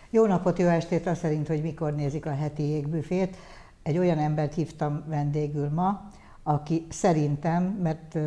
Jó napot, jó estét, azt szerint, hogy mikor nézik a heti jégbüfét. Egy olyan embert hívtam vendégül ma, aki szerintem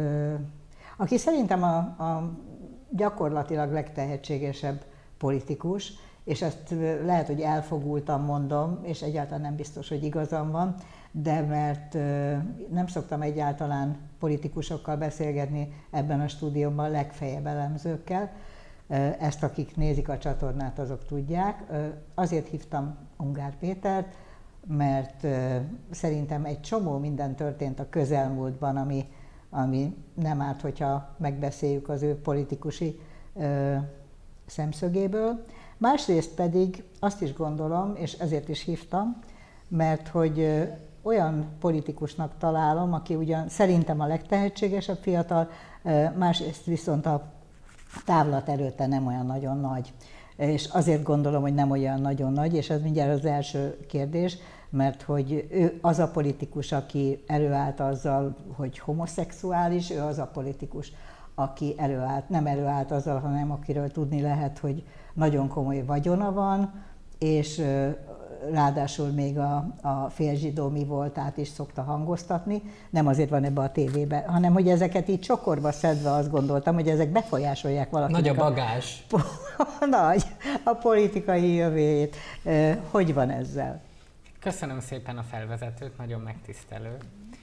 a gyakorlatilag legtehetségesebb politikus, és ezt lehet, hogy elfogultan mondom, és egyáltalán nem biztos, hogy igazam van, de mert nem szoktam egyáltalán politikusokkal beszélgetni ebben a stúdióban, legfeljebb elemzőkkel. Ezt akik nézik a csatornát, azok tudják. Azért hívtam Ungár Pétert, mert szerintem egy csomó minden történt a közelmúltban, ami nem árt, hogyha megbeszéljük az ő politikusi szemszögéből. Másrészt pedig azt is gondolom, és ezért is hívtam, mert hogy olyan politikusnak találom, aki ugyan szerintem a legtehetségesebb fiatal, másrészt viszont a távlat előtte nem olyan nagyon nagy. És azért gondolom, hogy nem olyan nagyon nagy, és ez mindjárt az első kérdés, mert hogy ő az a politikus, aki előállt azzal, hogy homoszexuális, ő az a politikus, aki nem előállt azzal, hanem akiről tudni lehet, hogy nagyon komoly vagyona van, és ráadásul még a félzsidó mi voltát is szokta hangoztatni, nem azért van ebbe a tévébe, hanem hogy ezeket így csokorba szedve azt gondoltam, hogy ezek befolyásolják valakinek. Nagy a bagázs. Nagy, a politikai jövőjét. Hogy van ezzel? Köszönöm szépen a felvezetőt, nagyon megtisztelő.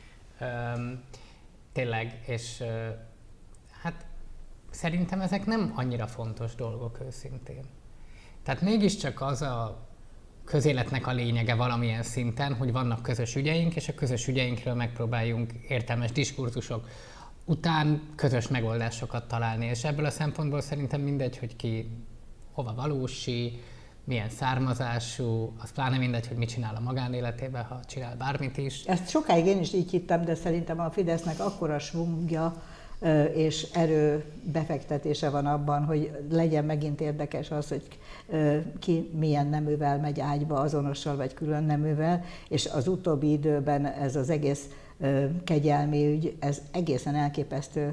Tényleg, és hát szerintem ezek nem annyira fontos dolgok őszintén. Tehát mégiscsak az a közéletnek a lényege valamilyen szinten, hogy vannak közös ügyeink, és a közös ügyeinkről megpróbáljunk értelmes diskurzusok után közös megoldásokat találni. És ebből a szempontból szerintem mindegy, hogy ki hova valósi, milyen származású, az pláne mindegy, hogy mit csinál a magánéletében, ha csinál bármit is. Ezt sokáig én is így hittem, de szerintem a Fidesznek akkora svungja és erő befektetése van abban, hogy legyen megint érdekes az, hogy ki milyen neművel megy ágyba, azonossal vagy külön neművel, és az utóbbi időben ez az egész kegyelmi ügy, ez egészen elképesztő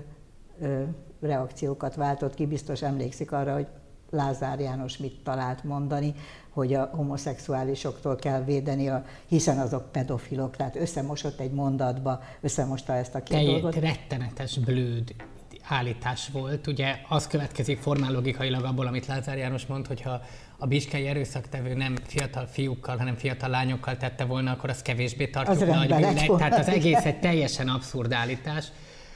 reakciókat váltott ki, biztos emlékszik arra, hogy Lázár János mit talált mondani, hogy a homoszexuálisoktól kell védeni, hiszen azok pedofilok, tehát összemosott egy mondatba, összemosta ezt a két dolgot. Rettenetes blőd állítás volt. Ugye az következik formálogikailag abból, amit Lázár János mond, hogyha a bískei erőszaktevő nem fiatal fiúkkal, hanem fiatal lányokkal tette volna, akkor az kevésbé tartjuk nagy bűnnek. Tehát az egész egy teljesen abszurd állítás.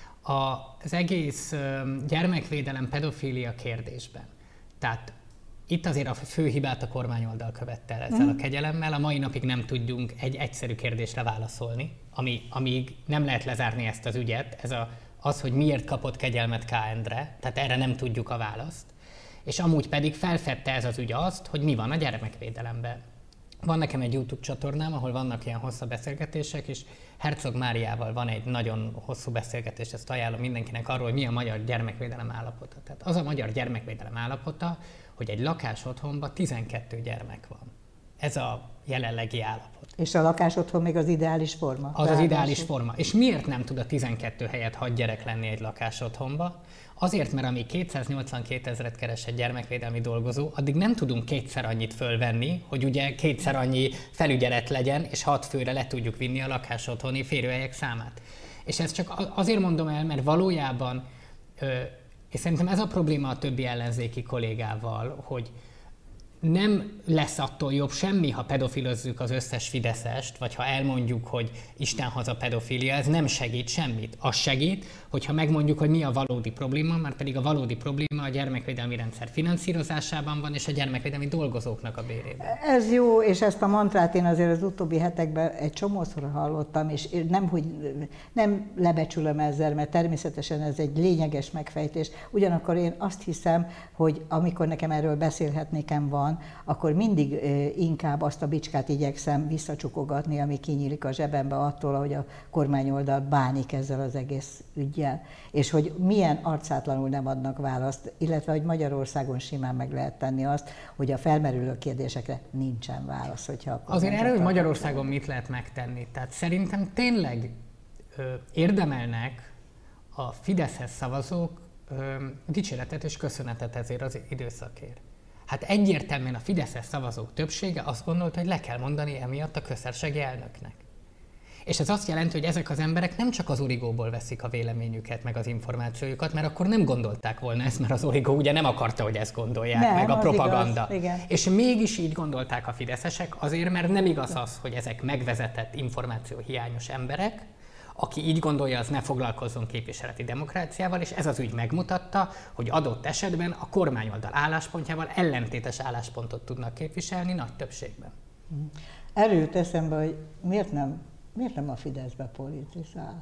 Az egész gyermekvédelem pedofília kérdésben. Tehát itt azért a fő hibát a kormányoldal követte el ezzel a kegyelemmel. A mai napig nem tudjunk egy egyszerű kérdésre válaszolni, amíg nem lehet lezárni ezt az ügyet. Ez az, hogy miért kapott kegyelmet K. Endre, tehát erre nem tudjuk a választ. És amúgy pedig felfedte ez az ügy azt, hogy mi van a gyermekvédelemben. Van nekem egy YouTube csatornám, ahol vannak ilyen hosszú beszélgetések, és Herzog Máriával van egy nagyon hosszú beszélgetés, ezt ajánlom mindenkinek arról, hogy mi a magyar gyermekvédelem állapota. Tehát az a magyar gyermekvédelem állapota, hogy egy lakásotthonban 12 gyermek van. Ez a jelenlegi állapot. És a lakásotthon még az ideális forma? Az ideális forma. És miért nem tud a 12 helyett 6 gyerek lenni egy lakásotthonba? Azért, mert amíg 282 000 keres egy gyermekvédelmi dolgozó, addig nem tudunk kétszer annyit fölvenni, hogy ugye kétszer annyi felügyelet legyen, és 6 főre le tudjuk vinni a lakásotthoni férőhelyek számát. És ezt csak azért mondom el, mert valójában, és szerintem ez a probléma a többi ellenzéki kollégával, hogy nem lesz attól jobb semmi, ha pedofilozzuk az összes fideszest, vagy ha elmondjuk, hogy Isten haza pedofília, ez nem segít semmit. Az segít, hogyha megmondjuk, hogy mi a valódi probléma, már pedig a valódi probléma a gyermekvédelmi rendszer finanszírozásában van, és a gyermekvédelmi dolgozóknak a bérében. Ez jó, és ezt a mantrát én azért az utóbbi hetekben egy csomószor hallottam, és nem lebecsülöm ezzel, mert természetesen ez egy lényeges megfejtés. Ugyanakkor én azt hiszem, hogy amikor nekem erről beszélhetnékem van, akkor mindig inkább azt a bicskát igyekszem visszacsukogatni, ami kinyílik a zsebembe attól, ahogy a kormányoldal bánik ezzel az egész üggyel. És hogy milyen arcátlanul nem adnak választ, illetve hogy Magyarországon simán meg lehet tenni azt, hogy a felmerülő kérdésekre nincsen válasz. Hogyha azért erről, hogy Magyarországon mit lehet megtenni. Tehát szerintem tényleg érdemelnek a Fideszhez szavazók dicséretet és köszönetet ezért az időszakért. Hát egyértelműen a fideszes szavazók többsége azt gondolta, hogy le kell mondani emiatt a köztársasági elnöknek. És ez azt jelenti, hogy ezek az emberek nem csak az Origóból veszik a véleményüket, meg az információjukat, mert akkor nem gondolták volna ezt, mert az Origó ugye nem akarta, hogy ezt gondolják, nem, meg a propaganda. Igaz, és mégis így gondolták a fideszesek, azért, mert nem igaz az, hogy ezek megvezetett információhiányos emberek, aki így gondolja, az ne foglalkozzon képviseleti demokráciával, és ez az ügy megmutatta, hogy adott esetben a kormányoldal álláspontjával ellentétes álláspontot tudnak képviselni nagy többségben. Erről jut eszembe, hogy miért nem a Fideszbe politizál?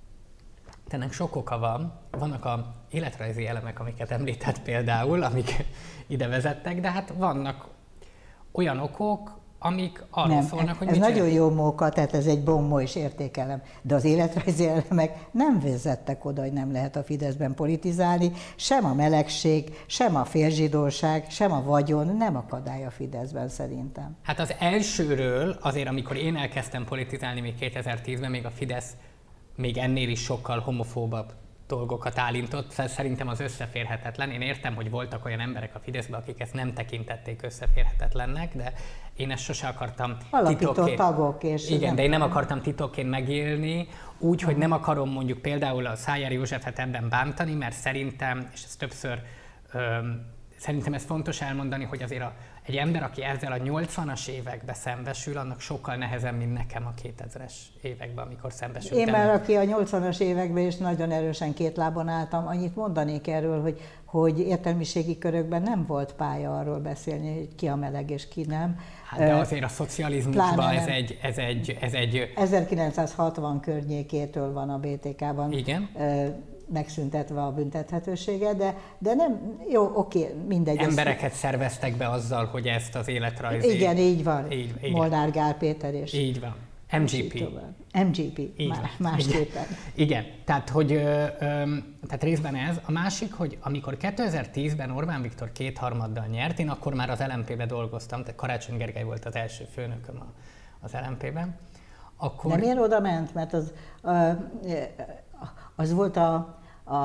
Ennek sok oka van. Vannak a életrajzi elemek, amiket említett például, amik ide vezettek, de hát vannak olyan okok, amik arról szólnak, hogy ez nagyon jó móka, tehát ez egy bombó is értékelem, de az életrajzi elemek nem vezettek oda, hogy nem lehet a Fideszben politizálni, sem a melegség, sem a félzsidóság, sem a vagyon nem akadály a Fideszben szerintem. Hát az elsőről azért, amikor én elkezdtem politizálni még 2010-ben, még a Fidesz még ennél is sokkal homofóbabb dolgokat állított, szerintem az összeférhetetlen. Én értem, hogy voltak olyan emberek a Fideszben, akik ezt nem tekintették összeférhetetlennek, de én ezt sose akartam titokként. Tagok és igen, de én nem akartam titokként megélni, úgy, hogy nem akarom mondjuk például a Szájer Józsefet ebben bántani, mert szerintem, és ez többször, szerintem ez fontos elmondani, hogy azért egy ember, aki ezzel a 80-as években szembesül, annak sokkal nehezebb, mint nekem a 2000-es években, amikor szembesültem. Én már, aki a 80-as években is nagyon erősen két lábon álltam, annyit mondanék erről, hogy értelmiségi körökben nem volt pálya arról beszélni, hogy ki a meleg és ki nem. Hát de azért a szocializmusban ez egy... 1960 környékétől van a BTK-ban. Igen. Megszüntetve a büntethetősége, de nem, jó, oké, mindegy. Embereket szerveztek be azzal, hogy ezt az életrajzi... Igen, így van. Molnár Gál Péter és... Így van. MGP. MGP, másképpen. Igen, tehát, tehát részben ez. A másik, hogy amikor 2010-ben Orbán Viktor 2/3 nyert, én akkor már az LMP-be dolgoztam, tehát Karácsony Gergely volt az első főnököm az LMP-ben. Akkor... De miért oda ment? Mert az volt a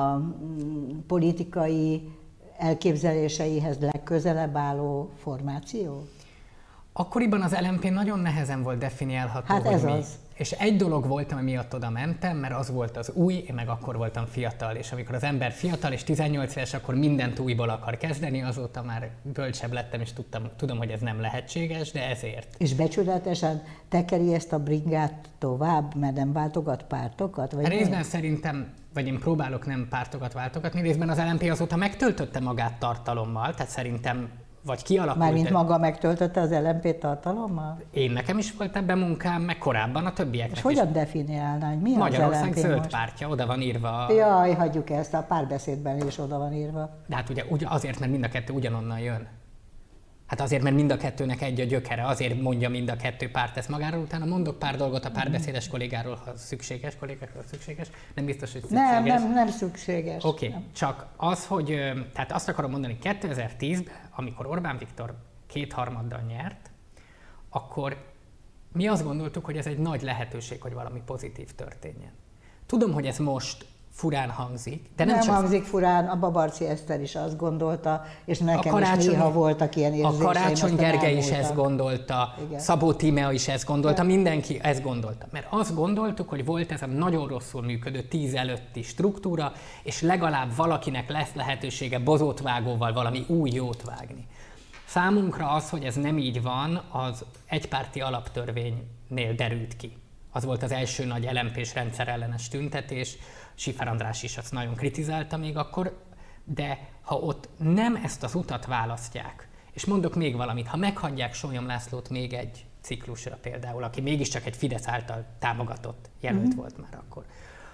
politikai elképzeléseihez legközelebb álló formáció? Akkoriban az LMP nagyon nehezen volt definiálható, hát ez az. És egy dolog volt, ami miatt oda mentem, mert az volt az új, én meg akkor voltam fiatal, és amikor az ember fiatal és 18 éves, akkor mindent újból akar kezdeni, azóta már bölcsebb lettem, és tudom, hogy ez nem lehetséges, de ezért. És becsületesen tekeri ezt a bringát tovább, mert nem váltogat pártokat? Vagy részben szerintem, vagy én próbálok nem pártokat váltogatni, részben az LMP azóta megtöltötte magát tartalommal, tehát szerintem vagy kialakult... Mármint maga megtöltötte az LMP tartalommal? Nekem is volt ebben munkám, meg korábban a többieknek is. Hogyan definiálná, hogy mi Magyarország az LMP zöld most? pártja, oda van írva... Jaj, hagyjuk ezt, a Párbeszédben is oda van írva. De hát ugye azért, mert mind a kettő ugyanonnan jön. Hát azért, mert mind a kettőnek egy a gyökere, azért mondja mind a kettő párt ezt magáról, utána mondok pár dolgot a Párbeszédes kollégáról, ha szükséges, kollégákról szükséges, nem biztos, hogy szükséges. Nem szükséges. Oké, csak az, hogy, tehát azt akarom mondani, 2010-ben, amikor Orbán Viktor 2/3 nyert, akkor mi azt gondoltuk, hogy ez egy nagy lehetőség, hogy valami pozitív történjen. Tudom, hogy ez most furán hangzik, de nem csak... hangzik furán, a Babarczy Eszter is azt gondolta, és nekem is néha voltak ilyen érzéseim. A Karácsony Gergely is ezt gondolta, igen. Szabó Tímea is ezt gondolta, mindenki ezt gondolta. Mert azt gondoltuk, hogy volt ez a nagyon rosszul működő 10 előtti struktúra, és legalább valakinek lesz lehetősége bozótvágóval valami új jót vágni. Számunkra az, hogy ez nem így van, az egypárti alaptörvénynél derült ki. Az volt az első nagy LMP-s rendszerellenes tüntetés, Schiffer András is azt nagyon kritizálta még akkor, de ha ott nem ezt az utat választják, és mondok még valamit, ha meghagyják Sólyom Lászlót még egy ciklusra például, aki mégiscsak egy Fidesz által támogatott jelölt volt már akkor,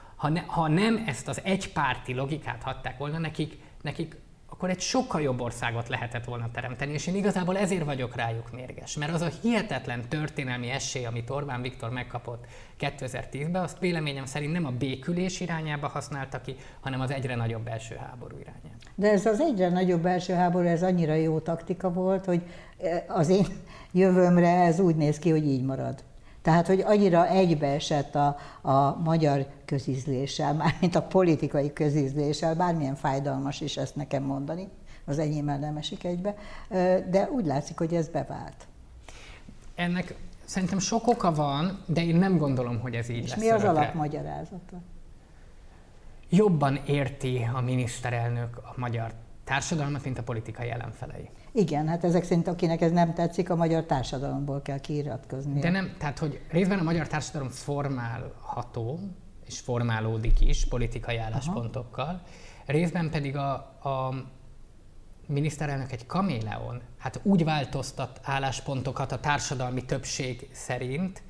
ha nem ezt az egypárti logikát hagyták volna nekik, akkor egy sokkal jobb országot lehetett volna teremteni, és én igazából ezért vagyok rájuk mérges. Mert az a hihetetlen történelmi esély, amit Orbán Viktor megkapott 2010-ben, azt véleményem szerint nem a békülés irányába használta ki, hanem az egyre nagyobb belső háború irányába. De ez az egyre nagyobb belső háború, ez annyira jó taktika volt, hogy az én jövőmre ez úgy néz ki, hogy így marad. Tehát, hogy annyira egybeesett a magyar közízléssel, mármint a politikai közízléssel, bármilyen fájdalmas is ezt nekem mondani, az enyémmel nem esik egybe, de úgy látszik, hogy ez bevált. Ennek szerintem sok oka van, de én nem gondolom, hogy ez így és lesz. És mi az alapmagyarázata? Jobban érti a miniszterelnök a magyar társadalmat, mint a politikai ellenfelei. Igen, hát ezek szerint akinek ez nem tetszik, a magyar társadalomból kell kiiratkozni. De nem, tehát hogy részben a magyar társadalom formálható, és formálódik is politikai álláspontokkal, részben pedig a miniszterelnök egy kaméleon, hát úgy változtat álláspontokat a társadalmi többség szerint,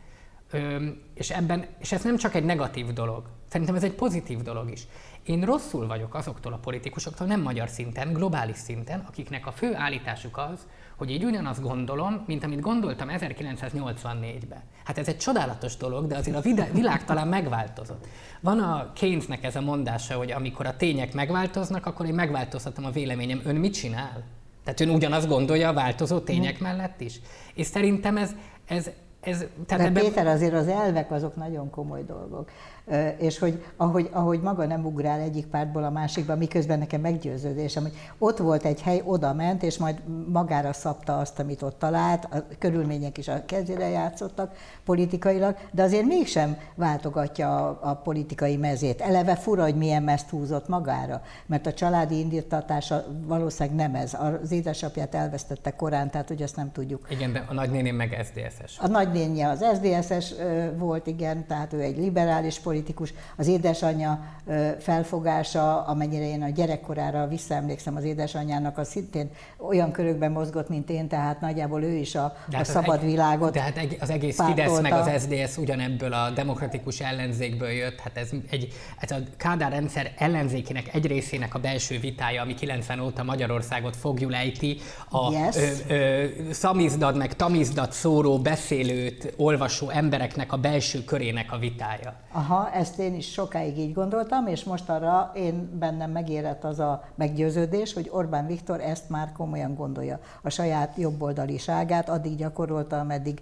és ez nem csak egy negatív dolog, szerintem ez egy pozitív dolog is. Én rosszul vagyok azoktól a politikusoktól, nem magyar szinten, globális szinten, akiknek a fő állításuk az, hogy így ugyanazt gondolom, mint amit gondoltam 1984-ben. Hát ez egy csodálatos dolog, de azért a világ talán megváltozott. Van a Keynesnek ez a mondása, hogy amikor a tények megváltoznak, akkor én megváltoztatom a véleményem. Ön mit csinál? Tehát ön ugyanazt gondolja a változó tények mellett is? És szerintem ez tehát de Péter, azért az elvek azok nagyon komoly dolgok. És hogy ahogy maga nem ugrál egyik pártból a másikba, miközben nekem meggyőződésem, hogy ott volt egy hely, oda ment, és majd magára szabta azt, amit ott talált, a körülmények is a kezére játszottak politikailag, de azért mégsem váltogatja a politikai mezét. Eleve fura, hogy milyen mezt húzott magára, mert a családi indítatása valószínűleg nem ez. Az édesapját elvesztette korán, tehát hogy azt nem tudjuk. Igen, de a nagynéném meg SZDSZ-es. A nagynénje az SZDSZ-es volt, igen, tehát ő egy liberális politikus. Az édesanyja felfogása, amennyire én a gyerekkorára visszaemlékszem, az édesanyjának, az szintén olyan körökben mozgott, mint én, tehát nagyjából ő is a szabad világot de hát az egész pártolta. Fidesz meg az SZDSZ ugyanebből a demokratikus ellenzékből jött, hát ez a Kádár rendszer ellenzékének egy részének a belső vitája, ami 90 óta Magyarországot fogjulejti, a szamizdad meg tamizdat szóró, beszélőt, olvasó embereknek a belső körének a vitája. Aha, ezt én is sokáig így gondoltam, és most arra bennem megérett az a meggyőződés, hogy Orbán Viktor ezt már komolyan gondolja. A saját jobboldaliságát addig gyakorolta, ameddig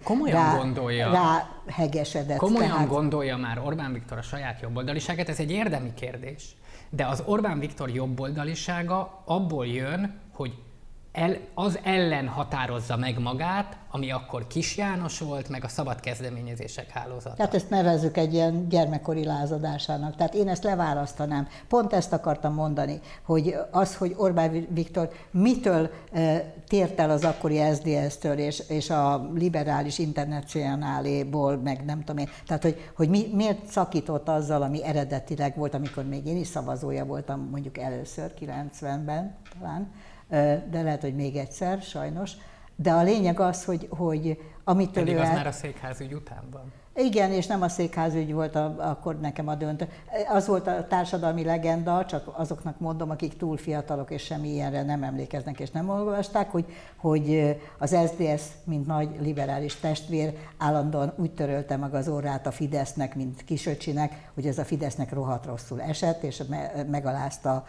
ráhegesedett. Komolyan gondolja már Orbán Viktor a saját jobboldaliságát, ez egy érdemi kérdés. De az Orbán Viktor jobboldalisága abból jön, hogy az ellen határozza meg magát, ami akkor Kis János volt, meg a szabad kezdeményezések hálózata. Tehát ezt nevezzük egy ilyen gyermekkori lázadásának. Tehát én ezt leválasztanám. Pont ezt akartam mondani, hogy az, hogy Orbán Viktor mitől tért el az akkori SZDSZ-től és a liberális internacionáléból, meg nem tudom én. Tehát, hogy miért szakított azzal, ami eredetileg volt, amikor még én is szavazója voltam, mondjuk először, 90-ben talán, de lehet, hogy még egyszer, sajnos. De a lényeg az, hogy amitől pedig az már a székházügy után van. Igen, és nem a székházügy volt akkor nekem a döntő. Az volt a társadalmi legenda, csak azoknak mondom, akik túl fiatalok és semmi ilyenre nem emlékeznek és nem olvasták, hogy az SZDSZ, mint nagy liberális testvér, állandóan úgy törölte meg az orrát a Fidesznek, mint kisöcsinek, hogy ez a Fidesznek rohadt rosszul esett, és megalázta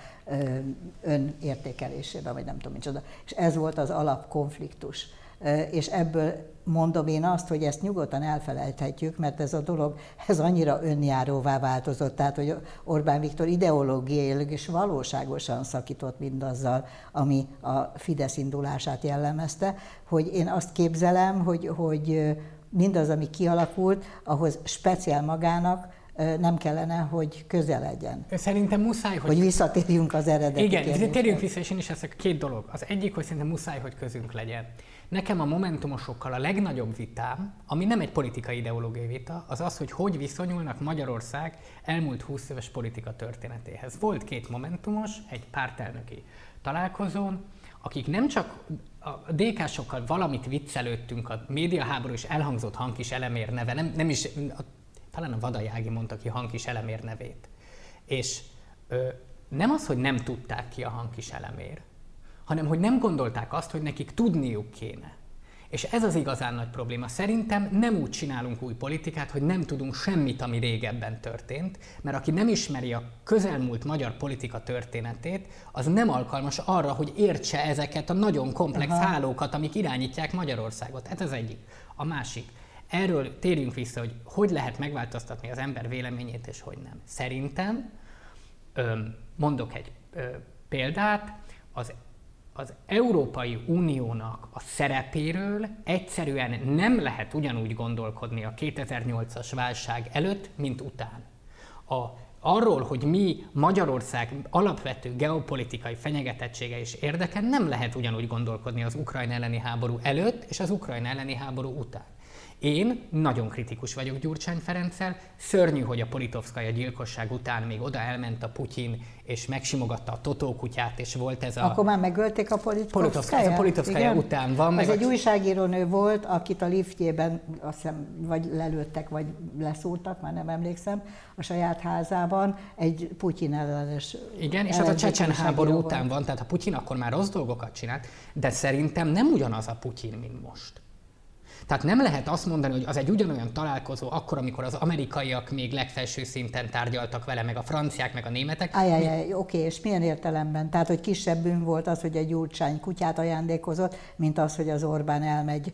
önértékelésében, vagy nem tudom micsoda. És ez volt az alapkonfliktus. És ebből mondom én azt, hogy ezt nyugodtan elfelejthetjük, mert ez a dolog, ez annyira önjáróvá változott, tehát hogy Orbán Viktor ideológiailag és valóságosan szakított mindazzal, ami a Fidesz indulását jellemezte, hogy én azt képzelem, hogy mindaz, ami kialakult, ahhoz speciál magának nem kellene, hogy közel legyen. Szerintem muszáj, hogy visszatérjünk az eredeti kérdésre. Igen, térjünk vissza, és én is ezek két dolog. Az egyik, hogy szerintem muszáj, hogy közünk legyen. Nekem a momentumosokkal a legnagyobb vitám, ami nem egy politikai ideológiai vita, az az, hogy viszonyulnak Magyarország elmúlt 20 éves politika történetéhez. Volt két momentumos, egy pártelnöki találkozón, akik nem csak a DK-sokkal valamit viccelődtünk, a médiaháború is elhangzott Hankis Elemér neve, nem is, talán a Vadai Ági mondta ki Hankis Elemér nevét. És nem az, hogy nem tudták ki a Hankis Elemér, hanem hogy nem gondolták azt, hogy nekik tudniuk kéne. És ez az igazán nagy probléma. Szerintem nem úgy csinálunk új politikát, hogy nem tudunk semmit, ami régebben történt, mert aki nem ismeri a közelmúlt magyar politika történetét, az nem alkalmas arra, hogy értse ezeket a nagyon komplex hálókat, amik irányítják Magyarországot. Ez az egyik. A másik. Erről térjünk vissza, hogy lehet megváltoztatni az ember véleményét, és hogy nem. Szerintem, mondok egy példát, az Európai Uniónak a szerepéről egyszerűen nem lehet ugyanúgy gondolkodni a 2008-as válság előtt, mint után. Arról, hogy mi Magyarország alapvető geopolitikai fenyegetettsége és érdeke, nem lehet ugyanúgy gondolkodni az Ukrajna elleni háború előtt és az Ukrajna elleni háború után. Én nagyon kritikus vagyok Gyurcsány Ferenccel, szörnyű, hogy a Politovszkaja gyilkosság után még oda elment a Putyin, és megsimogatta a Totó kutyát, és volt ez a... Akkor már megölték a Politovszkaját? Ez a Politovszkaja után van. Ez egy újságírónő volt, akit a liftjében, azt hiszem, vagy lelőttek, vagy leszúrtak, már nem emlékszem, a saját házában egy Putyin ellenes... Igen, és az a csecsen háború után van, tehát a Putyin akkor már rossz dolgokat csinált, de szerintem nem ugyanaz a Putyin, mint most. Tehát nem lehet azt mondani, hogy az egy ugyanolyan találkozó akkor, amikor az amerikaiak még legfelső szinten tárgyaltak vele, meg a franciák, meg a németek. Oké, és milyen értelemben? Tehát, hogy kisebb bűn volt az, hogy egy Gyurcsány kutyát ajándékozott, mint az, hogy az Orbán elmegy,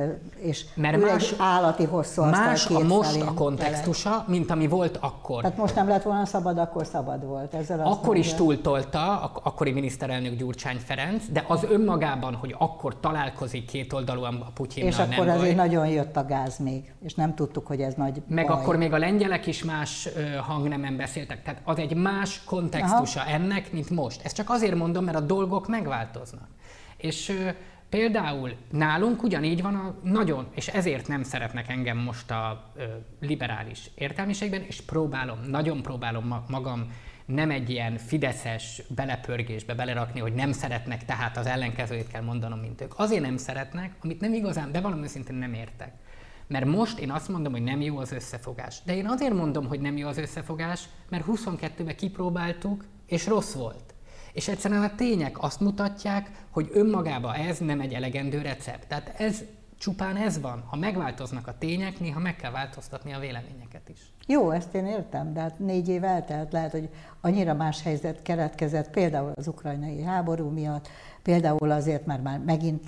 és egy állati hosszú más a most a kontextusa, mint ami volt akkor. Tehát most nem lett volna szabad, akkor szabad volt. Ezzel akkor is túltolta akkori miniszterelnök Gyurcsány Ferenc, de az önmagában, hogy akkor találkozik kétoldalúan a Putyinnal, és akkor azért nagyon jött a gáz még, és nem tudtuk, hogy ez nagy meg baj. Akkor még a lengyelek is más hangnemen beszéltek, tehát az egy más kontextusa ennek, mint most. Ezt csak azért mondom, mert a dolgok megváltoznak. És például nálunk ugyanígy van és ezért nem szeretnek engem most a liberális értelmiségben, és nagyon próbálom magam nem egy ilyen fideszes belepörgésbe belerakni, hogy nem szeretnek, tehát az ellenkezőjét kell mondanom, mint ők. Azért nem szeretnek, amit nem igazán, de valami őszintén nem értek. Mert most én azt mondom, hogy nem jó az összefogás. De én azért mondom, hogy nem jó az összefogás, mert 22-ben kipróbáltuk, és rossz volt. És egyszerűen a tények azt mutatják, hogy önmagában ez nem egy elegendő recept. Tehát csupán ez van. Ha megváltoznak a tények, néha meg kell változtatni a véleményeket is. Jó, ezt én értem, de hát 4 év eltelt, lehet, hogy annyira más helyzet keletkezett, például az ukrajnai háború miatt, például azért, mert már megint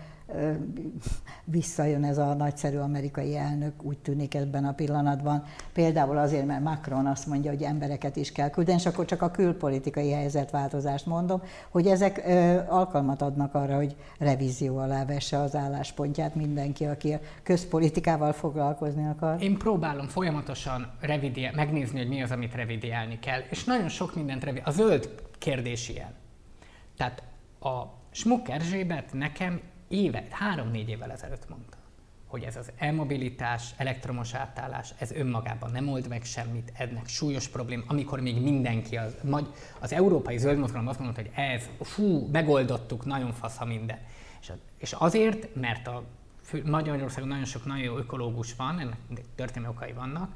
visszajön ez a nagyszerű amerikai elnök, úgy tűnik ebben a pillanatban. Például azért, mert Macron azt mondja, hogy embereket is kell küldeni, és akkor csak a külpolitikai helyzetváltozást mondom, hogy ezek alkalmat adnak arra, hogy revízió alá vesse az álláspontját mindenki, aki a közpolitikával foglalkozni akar. Én próbálom folyamatosan megnézni, hogy mi az, amit revidiálni kell, és nagyon sok mindent a zöld kérdés ilyen. Tehát a Schmuck Erzsébet nekem 3-4 évvel ezelőtt mondta, hogy ez az e-mobilitás, elektromos átállás, ez önmagában nem old meg semmit, ennek súlyos problém, amikor még mindenki, az európai zöld mozgalom azt mondta, hogy megoldottuk, nagyon fasz, ha minden. És azért, mert Magyarországon nagyon sok nagyon jó ökológus van, ennek történelmi okai vannak,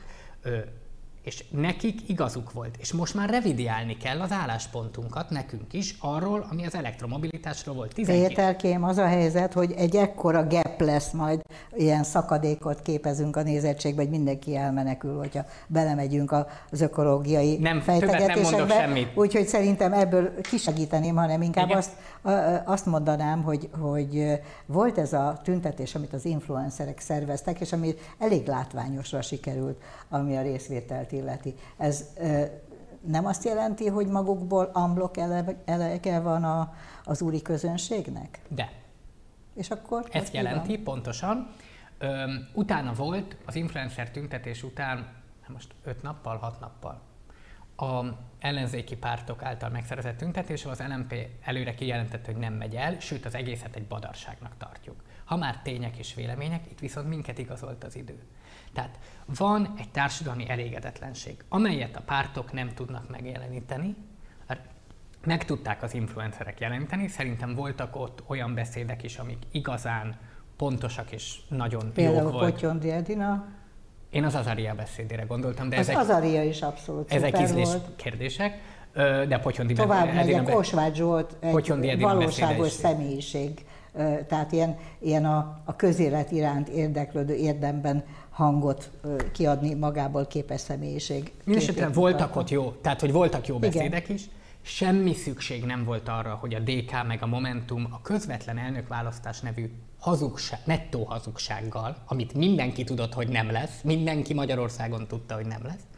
és nekik igazuk volt. És most már revidiálni kell az álláspontunkat nekünk is arról, ami az elektromobilitásról volt. Péterkém, az a helyzet, hogy egy ekkora gap lesz majd, ilyen szakadékot képezünk a nézettségbe, hogy mindenki elmenekül, hogyha belemegyünk az ökológiai fejtegetésekbe. Úgyhogy szerintem ebből kisegíteném, hanem inkább azt mondanám, hogy volt ez a tüntetés, amit az influencerek szerveztek, és ami elég látványosra sikerült, ami a részvételt illeti. Ez nem azt jelenti, hogy magukból unblock elege van az úri közönségnek? De. És akkor? Ezt jelenti, pontosan. Utána volt, az influencer tüntetés után, most 5 nappal, 6 nappal, a ellenzéki pártok által megszervezett tüntetés, az LMP előre kijelentette, hogy nem megy el, sőt az egészet egy badarságnak tartjuk. Ha már tények és vélemények, itt viszont minket igazolt az idő. Tehát van egy társadalmi elégedetlenség, amelyet a pártok nem tudnak megjeleníteni. Meg tudták az influencerek jeleníteni, szerintem voltak ott olyan beszédek is, amik igazán pontosak és nagyon jók volt. Például Potyondy Edina. Én az Azaria beszédére gondoltam, de Azaria is abszolút ezek ízlés kérdések, de Potyondy Edina. Tovább megyek, Osváth Zsolt egy valóságos személyiség. Tehát ilyen a közélet iránt érdeklődő érdemben hangot kiadni magából képes személyiség. Mindenesetre voltak ott voltak jó beszédek is. Semmi szükség nem volt arra, hogy a DK meg a Momentum a közvetlen elnökválasztás nevű nettó hazugsággal, amit mindenki tudott, hogy nem lesz, mindenki Magyarországon tudta, hogy nem lesz,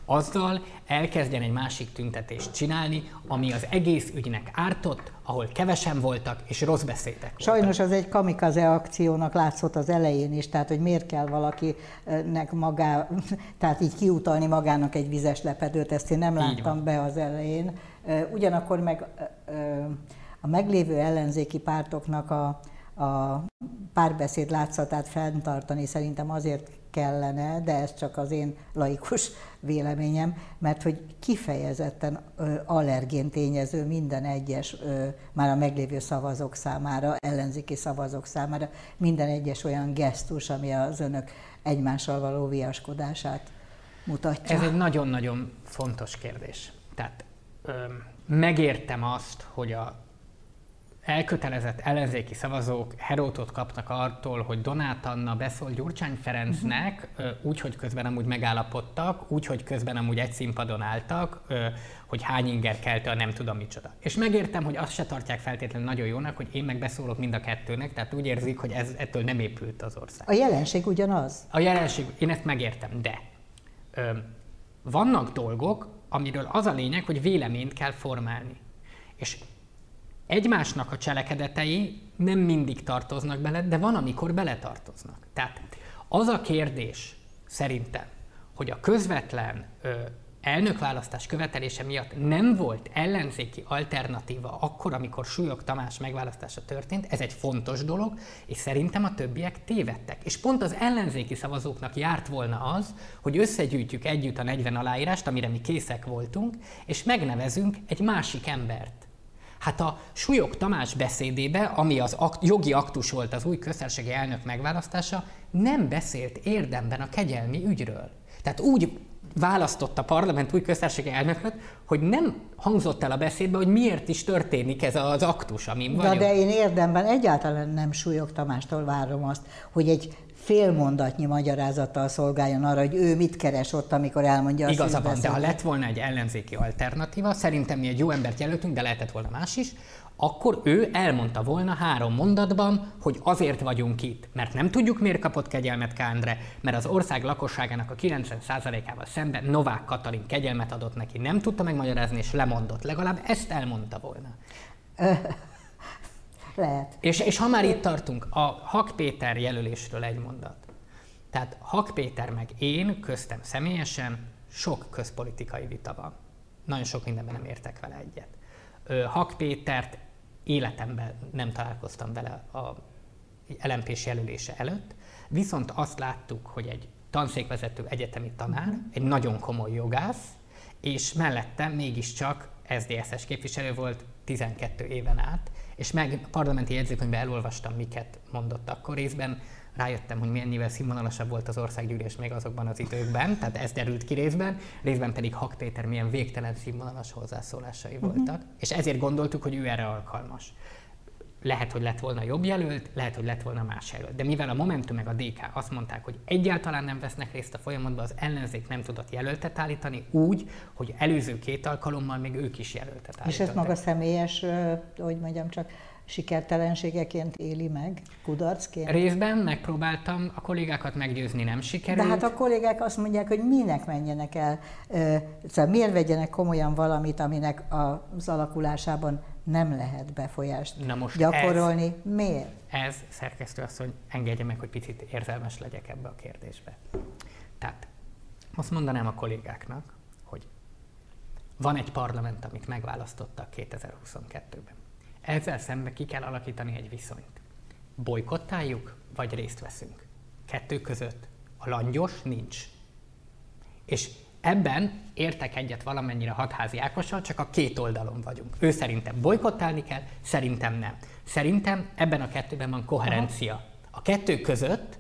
azzal elkezdjen egy másik tüntetést csinálni, ami az egész ügynek ártott, ahol kevesen voltak és rossz beszédek voltak. Sajnos az egy kamikaze akciónak látszott az elején is, tehát hogy miért kell valakinek tehát így kiutalni magának egy vizes lepedőt, ezt én nem láttam be az elején. Ugyanakkor meg a meglévő ellenzéki pártoknak a párbeszéd látszatát fenntartani szerintem azért kellene, de ez csak az én laikus véleményem, mert hogy kifejezetten allergén tényező minden egyes, már a meglévő szavazók számára, ellenzéki szavazók számára, minden egyes olyan gesztus, ami az önök egymással való viaskodását mutatja. Ez egy nagyon-nagyon fontos kérdés. Tehát megértem azt, hogy a elkötelezett ellenzéki szavazók herótot kapnak attól, hogy Donát Anna beszól Gyurcsány Ferencnek, úgy, hogy közben amúgy megállapodtak, úgy, hogy közben amúgy egy színpadon álltak, hogy hány inger kelte a nem tudom micsoda. És megértem, hogy azt se tartják feltétlenül nagyon jónak, hogy én meg beszólok mind a kettőnek, tehát úgy érzik, hogy ettől nem épült az ország. A jelenség ugyanaz? A jelenség, én ezt megértem, de vannak dolgok, amiről az a lényeg, hogy véleményt kell formálni. És egymásnak a cselekedetei nem mindig tartoznak bele, de van, amikor beletartoznak. Tehát az a kérdés szerintem, hogy a közvetlen elnökválasztás követelése miatt nem volt ellenzéki alternatíva akkor, amikor Súlyog Tamás megválasztása történt, ez egy fontos dolog, és szerintem a többiek tévedtek. És pont az ellenzéki szavazóknak járt volna az, hogy összegyűjtjük együtt a 40 aláírást, amire mi készek voltunk, és megnevezünk egy másik embert. Hát a Súlyog Tamás beszédébe, ami az jogi aktus volt az új köztársasági elnök megválasztása, nem beszélt érdemben a kegyelmi ügyről. Tehát úgy választott a parlament új köztársasági elnököt, hogy nem hangzott el a beszédbe, hogy miért is történik ez az aktus, amin vagyunk. De én érdemben egyáltalán nem Súlyog Tamástól várom azt, hogy egy félmondatnyi magyarázattal szolgáljon arra, hogy ő mit keres ott, amikor elmondja azt. Igaza van, de ha lett volna egy ellenzéki alternatíva, szerintem mi egy jó embert jelöltünk, de lehetett volna más is, akkor ő elmondta volna 3 mondatban, hogy azért vagyunk itt, mert nem tudjuk, miért kapott kegyelmet K. Endre, mert az ország lakosságának a 90%-ával szemben Novák Katalin kegyelmet adott neki, nem tudta megmagyarázni, és lemondott. Legalább ezt elmondta volna. Lehet. És ha már itt tartunk, a Hak Péter jelölésről egy mondat. Tehát Hak Péter meg én, köztem személyesen sok közpolitikai vita van. Nagyon sok mindenben nem értek vele egyet. Hak Pétert életemben nem találkoztam vele a LMP-s jelölése előtt, viszont azt láttuk, hogy egy tanszékvezető egyetemi tanár, egy nagyon komoly jogász, és mellette mégiscsak SZDSZ-es képviselő volt 12 éven át, és meg parlamenti jegyzőkönyvben elolvastam, miket mondott akkor részben, rájöttem, hogy mennyivel színvonalasabb volt az országgyűlés még azokban az időkben, tehát ez derült ki részben pedig Hak Péter milyen végtelen színvonalas hozzászólásai voltak, és ezért gondoltuk, hogy ő erre alkalmas. Lehet, hogy lett volna jobb jelölt, lehet, hogy lett volna más jelölt. De mivel a Momentum meg a DK azt mondták, hogy egyáltalán nem vesznek részt a folyamatban, az ellenzék nem tudott jelöltet állítani úgy, hogy előző 2 alkalommal még ők is jelöltet állítottak. És ezt maga személyes, hogy mondjam csak, sikertelenségeként éli meg, kudarcként? Részben megpróbáltam a kollégákat meggyőzni, nem sikerült. De hát a kollégák azt mondják, hogy minek menjenek el, szóval miért vegyenek komolyan valamit, aminek az alakulásában nem lehet befolyást gyakorolni. Miért? Ez szerkesztő asszony, engedje meg, hogy picit érzelmes legyek ebbe a kérdésbe. Tehát azt mondanám a kollégáknak, hogy van egy parlament, amit megválasztottak 2022-ben. Ezzel szemben ki kell alakítani egy viszonyt. Bojkottáljuk, vagy részt veszünk? 2 között a langyos nincs. És ebben értek egyet valamennyire Hatházi Ákossal, csak a 2 oldalon vagyunk. Ő szerintem bojkottálni kell, szerintem nem. Szerintem ebben a 2-ben van koherencia. A 2 között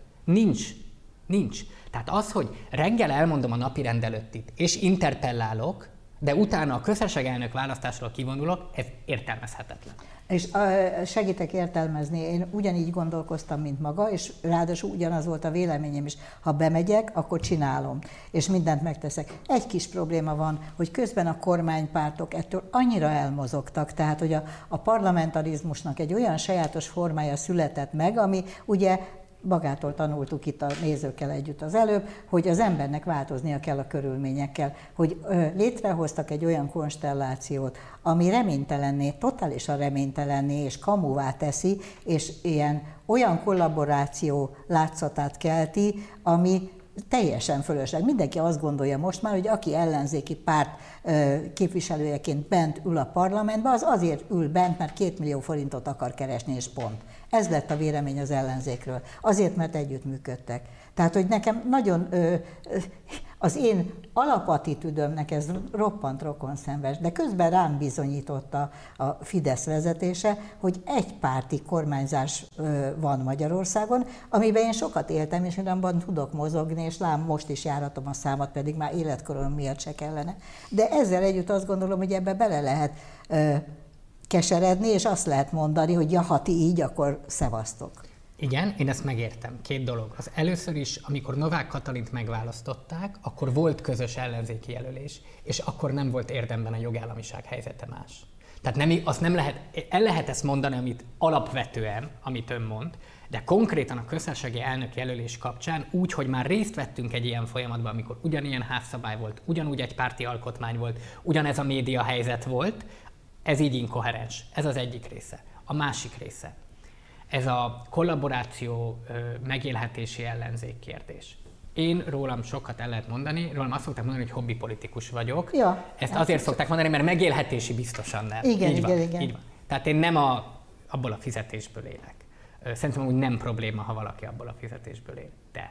nincs. Tehát az, hogy reggel elmondom a napirend előtt itt, és interpellálok, de utána a köztársasági elnök választásról kivonulok, ez értelmezhetetlen. És segítek értelmezni, én ugyanígy gondolkoztam, mint maga, és ráadásul ugyanaz volt a véleményem is. Ha bemegyek, akkor csinálom, és mindent megteszek. Egy kis probléma van, hogy közben a kormánypártok ettől annyira elmozogtak, tehát hogy a parlamentarizmusnak egy olyan sajátos formája született meg, ami ugye magától tanultuk itt a nézőkkel együtt az előbb, hogy az embernek változnia kell a körülményekkel, hogy létrehoztak egy olyan konstellációt, ami reménytelenné, totálisan reménytelenné és kamuvá teszi, és olyan kollaboráció látszatát kelti, ami teljesen fölösleges. Mindenki azt gondolja most már, hogy aki ellenzéki párt képviselőjeként bent ül a parlamentben, az azért ül bent, mert 2 millió forintot akar keresni, és pont. Ez lett a vélemény az ellenzékről. Azért, mert együttműködtek. Tehát, hogy nekem nagyon az én alapattitűdömnek ez roppant rokonszenves, de közben rám bizonyította a Fidesz vezetése, hogy egypárti kormányzás van Magyarországon, amiben én sokat éltem, és abban tudok mozogni, és lám most is járatom a számat, pedig már életkorom miatt se kellene. De ezzel együtt azt gondolom, hogy ebbe bele lehet keseredni, és azt lehet mondani, hogy ja, ha ti így, akkor szevasztok. Igen, én ezt megértem. 2 dolog. Az először is, amikor Novák Katalint megválasztották, akkor volt közös ellenzéki jelölés, és akkor nem volt érdemben a jogállamiság helyzete más. Tehát el lehet ezt mondani, amit alapvetően, amit ön mond, de konkrétan a köztársasági elnök jelölés kapcsán úgy, hogy már részt vettünk egy ilyen folyamatban, amikor ugyanilyen házszabály volt, ugyanúgy egy párti alkotmány volt, ugyanez a média helyzet volt, ez így inkoherens. Ez az egyik része. A másik része. Ez a kollaboráció megélhetési ellenzék kérdés. Én rólam sokat el lehet mondani, rólam azt szokták mondani, hogy hobbi politikus vagyok. Ja, ezt azért szokták mondani, mert megélhetési biztosan nem. Igen, így igen, van, igen. Így van. Tehát én nem abból a fizetésből élek. Szerintem úgy nem probléma, ha valaki abból a fizetésből él. De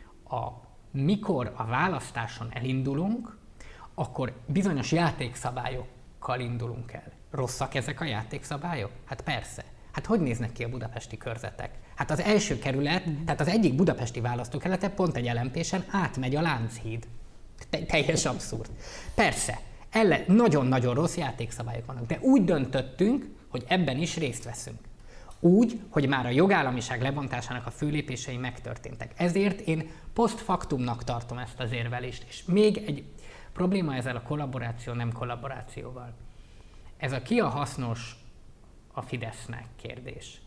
mikor a választáson elindulunk, akkor bizonyos játékszabályokkal indulunk el. Rosszak ezek a játékszabályok? Hát persze. Hát hogy néznek ki a budapesti körzetek? Hát az első kerület, tehát az egyik budapesti választókerülete pont egy LMP-sen átmegy a Lánchíd. Teljes abszurd. Persze, nagyon-nagyon rossz játékszabályok vannak, de úgy döntöttünk, hogy ebben is részt veszünk. Úgy, hogy már a jogállamiság lebontásának a főlépései megtörténtek. Ezért én post factumnak tartom ezt az érvelést. És még egy probléma ezzel a kollaboráció, nem kollaborációval. Ez a ki a hasznos a Fidesznek kérdés.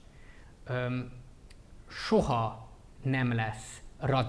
Soha nem lesz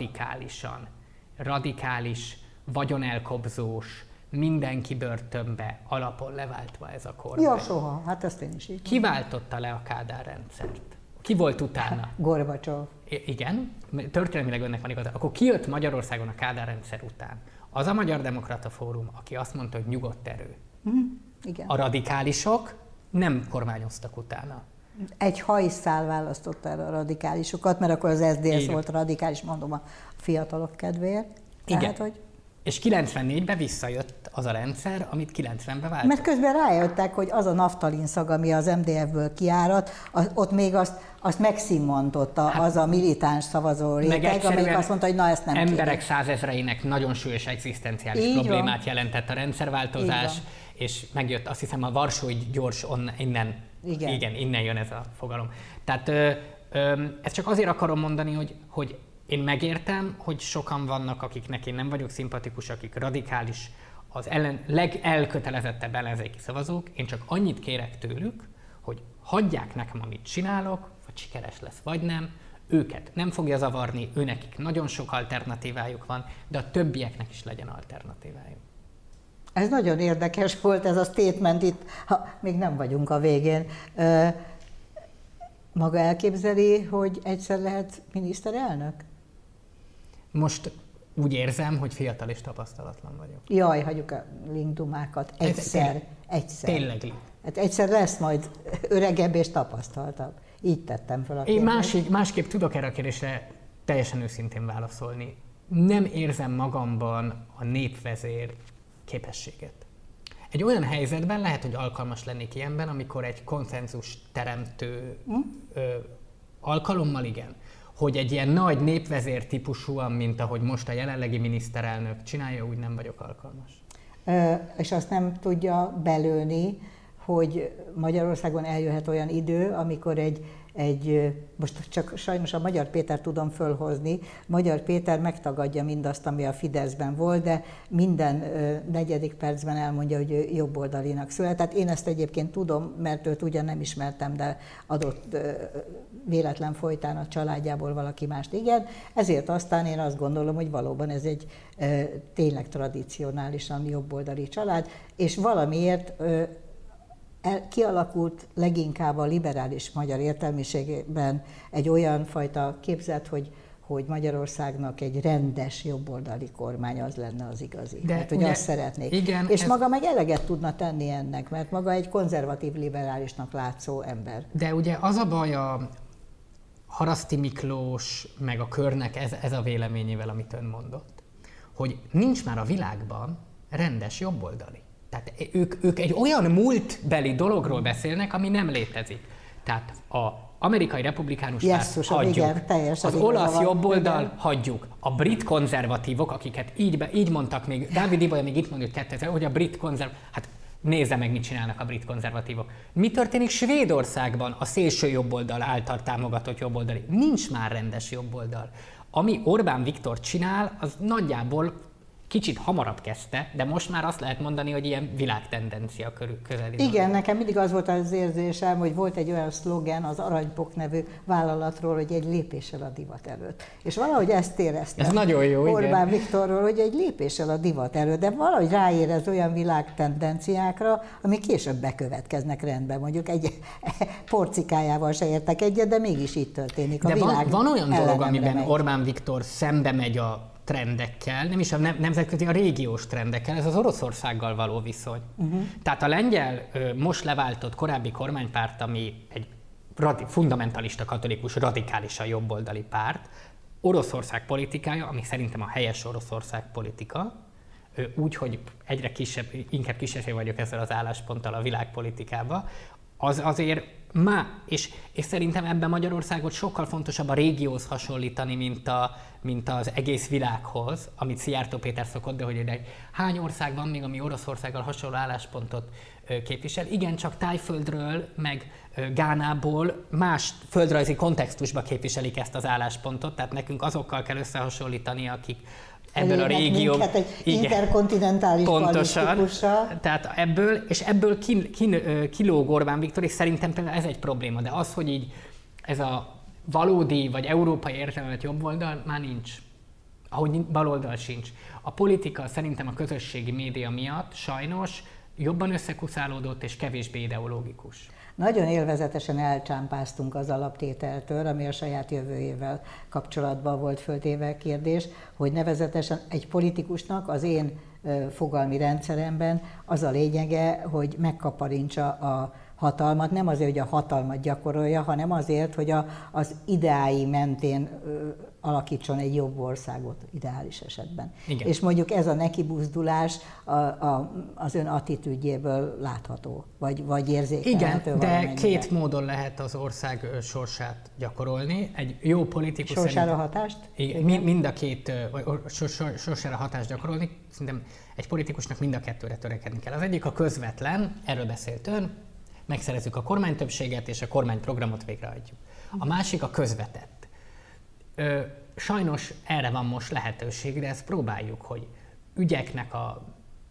radikális, vagyonelkobzós, mindenki börtönbe alapon leváltva ez a kormány. Ja, soha. Hát ezt én is így. Ki váltotta le a Kádár rendszert? Ki volt utána? Gorbacsov. Igen, történelmileg önnek van igaza. Akkor ki jött Magyarországon a Kádár rendszer után? Az a Magyar Demokrata Fórum, aki azt mondta, hogy nyugodt erő. Igen. A radikálisok nem kormányoztak utána. Egy hajszál választotta el a radikálisokat, mert akkor az SZDSZ volt radikális, mondom a fiatalok kedvéért. Igen. Tehát, hogy... És 94-ben visszajött az a rendszer, amit 90-ben váltott. Mert közben rájöttek, hogy az a naftalin szag, ami az MDF-ből kiárat, ott még azt megszimmantotta az a militáns szavazó réteg, amelyik azt mondta, hogy na ezt nem emberek 100 000-einek nagyon súlyos egzisztenciális így problémát van. Jelentett a rendszerváltozás, és megjött azt hiszem a Varsói gyors innen. Igen, innen jön ez a fogalom. Tehát ezt csak azért akarom mondani, hogy én megértem, hogy sokan vannak, akiknek én nem vagyok szimpatikus, akik radikális, az legelkötelezettebb ellenzéki szavazók. Én csak annyit kérek tőlük, hogy hagyják nekem, amit csinálok, vagy sikeres lesz, vagy nem. Őket nem fogja zavarni, őnekik nagyon sok alternatívájuk van, de a többieknek is legyen alternatívájuk. Ez nagyon érdekes volt ez a statement itt, ha még nem vagyunk a végén. Maga elképzeli, hogy egyszer lehet miniszterelnök? Most úgy érzem, hogy fiatal és tapasztalatlan vagyok. Jaj, hagyjuk a linkdumákat. Egyszer. Tényleg. Hát egyszer lesz majd öregebb és tapasztaltabb. Így tettem fel a kérdést. Én másképp tudok erre a kérdésre teljesen őszintén válaszolni. Nem érzem magamban a népvezér képességet. Egy olyan helyzetben lehet, hogy alkalmas lennék ilyenben, amikor egy konszenzus teremtő alkalommal igen, hogy egy ilyen nagy népvezér típusúan, mint ahogy most a jelenlegi miniszterelnök csinálja, úgy nem vagyok alkalmas. És azt nem tudja belőni, hogy Magyarországon eljöhet olyan idő, amikor most csak sajnos a Magyar Péter tudom fölhozni, Magyar Péter megtagadja mindazt, ami a Fideszben volt, de minden negyedik percben elmondja, hogy ő jobboldalinak született. Én ezt egyébként tudom, mert őt ugyan nem ismertem, de adott véletlen folytán a családjából valaki mást igen. Ezért aztán én azt gondolom, hogy valóban ez egy tényleg tradicionálisan jobboldali család, és valamiért kialakult leginkább a liberális magyar értelmiségben egy olyan fajta képzet, hogy Magyarországnak egy rendes jobboldali kormány az lenne az igazi. De mert hogy azt szeretnék. Igen, és maga meg eleget tudna tenni ennek, mert maga egy konzervatív liberálisnak látszó ember. De ugye az a baj a Haraszti Miklós, meg a körnek ez a véleményével, amit ön mondott, hogy nincs már a világban rendes jobboldali. Tehát ők egy olyan múltbeli dologról beszélnek, ami nem létezik. Tehát az amerikai republikánus párt hagyjuk, igen, az olasz jobboldal hagyjuk, a brit konzervatívok, akiket így mondtak még, Dávid Ibolya még itt mondott 2000, hogy a brit hát nézze meg, mit csinálnak a brit konzervatívok. Mi történik Svédországban a szélső jobboldal által támogatott jobboldali? Nincs már rendes jobboldal. Ami Orbán Viktor csinál, az nagyjából kicsit hamarabb kezdte, de most már azt lehet mondani, hogy ilyen világtendencia közeli. Igen, nekem mindig az volt az érzésem, hogy volt egy olyan szlogen az Aranypok nevű vállalatról, hogy egy lépéssel a divat előtt. És valahogy ezt éreztem. Ez nagyon jó, Orbán Viktorról, hogy egy lépéssel a divat előtt, de valahogy ráérez olyan világtendenciákra, ami később bekövetkeznek rendben. Mondjuk egy porcikájával se értek egyet, de mégis így történik. De van olyan dolog, amiben Orbán Viktor szembe megy a trendekkel, nem is a nemzetközi, a régiós trendekkel, ez az Oroszországgal való viszony. Tehát a lengyel most leváltott korábbi kormánypárt, ami egy fundamentalista katolikus, radikálisan jobboldali párt, Oroszország politikája, ami szerintem a helyes Oroszország politika, úgy, hogy egyre inkább kisebbé vagyok ezzel az állásponttal a világpolitikában, az azért és szerintem ebben Magyarországot sokkal fontosabb a régióhoz hasonlítani, mint az egész világhoz, amit Szijjártó Péter szokott, de hogy hány ország van még, ami Oroszországgal hasonló álláspontot képvisel. Igen, csak Tájföldről, meg Gánából más földrajzi kontextusba képviselik ezt az álláspontot, tehát nekünk azokkal kell összehasonlítani, akik ebből a régióból... egy interkontinentális politikussal. Tehát ebből kilóg Orbán Viktor, és szerintem például ez egy probléma, de az, hogy így ez a valódi vagy európai értelmet jobb oldal már nincs. Ahogy baloldal sincs. A politika szerintem a közösségi média miatt sajnos jobban összekuszálódott és kevésbé ideológikus. Nagyon élvezetesen elcsámpáztunk az alaptételtől, ami a saját jövőjével kapcsolatban volt föltéve kérdés, hogy nevezetesen egy politikusnak az én fogalmi rendszeremben az a lényege, hogy megkaparintsa a hatalmat, nem azért, hogy a hatalmat gyakorolja, hanem azért, hogy az ideái mentén alakítson egy jobb országot ideális esetben. Igen. És mondjuk ez a nekibuzdulás az ön attitűdjéből látható, vagy érzékelhető. Igen, de két módon lehet az ország sorsát gyakorolni. Egy jó politikus sorsára hatást? Igen. Mind a két sorsára hatást gyakorolni. Szerintem egy politikusnak mind a kettőre törekedni kell. Az egyik a közvetlen, erről beszélt ön, megszerezzük a kormánytöbbséget, és a kormányprogramot végrehajtjuk. A másik a közvetett. Sajnos erre van most lehetőség, de ezt próbáljuk, hogy ügyeknek a